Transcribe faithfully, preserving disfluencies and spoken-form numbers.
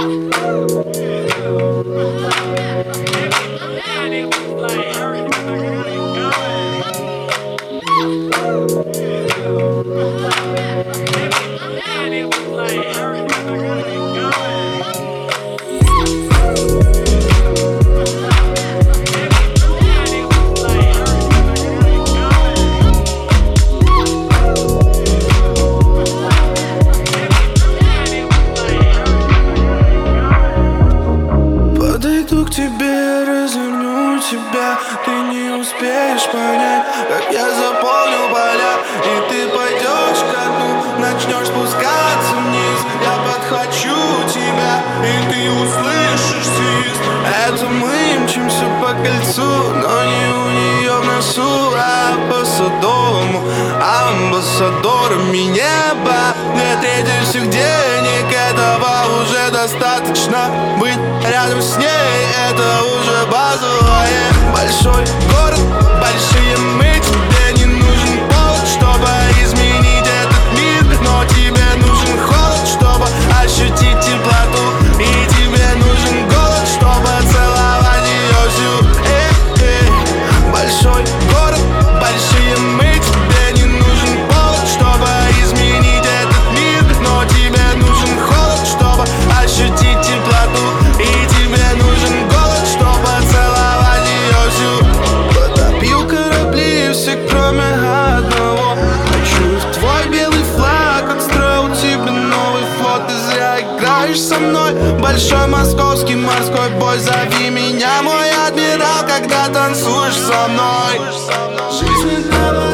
Подойду к тебе, разверну тебя. Ты не успеешь понять, как я заполнил поля. И ты пойдешь ко дну, начнешь спускаться вниз. Я подхвачу тебя, и ты услышишь свист. Это мы мчимся по кольцу, но не у нее в носу, а по садовому амбассадорами неба. Две трети всех денег, этого уже достаточно. Быть рядом с ней, это уже базовое. Большой город, большие мы, тебе не нужен повод, чтобы изменить этот мир. Но тебе нужен холод, чтобы ощутить теплоту. И тебе нужен голод, чтобы целовать ее всю. Эй, эй. Большой город, большие мы, тебе не нужен повод, чтобы изменить этот мир. Но тебе нужен холод, чтобы ощутить теплоту. И тебе нужен голод, чтобы целовать ее всю. Потопил корабли все, кроме одного. Хочу в твой белый флаг, отстроил тебе новый флот. Ты зря играешь со мной. Большой московский морской бой, зови меня, мой адмирал, когда танцуешь со мной. Жизнь это